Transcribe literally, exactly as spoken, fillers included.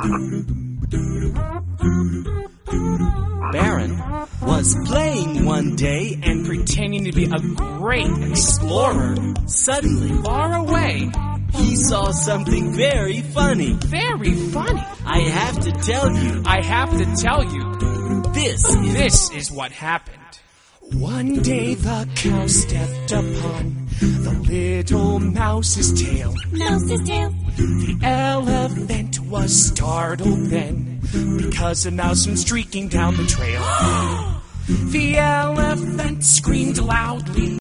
Baron was playing one day and pretending to be a great explorer. Suddenly, Far away. he saw something very funny. Very funny. I have to tell you, I have to tell you, this is... this is what happened. One day the cow stepped upon the little mouse's tail. Mouse's tail. The elephant was startled then, because a mouse went streaking down the trail. The elephant screamed loudly.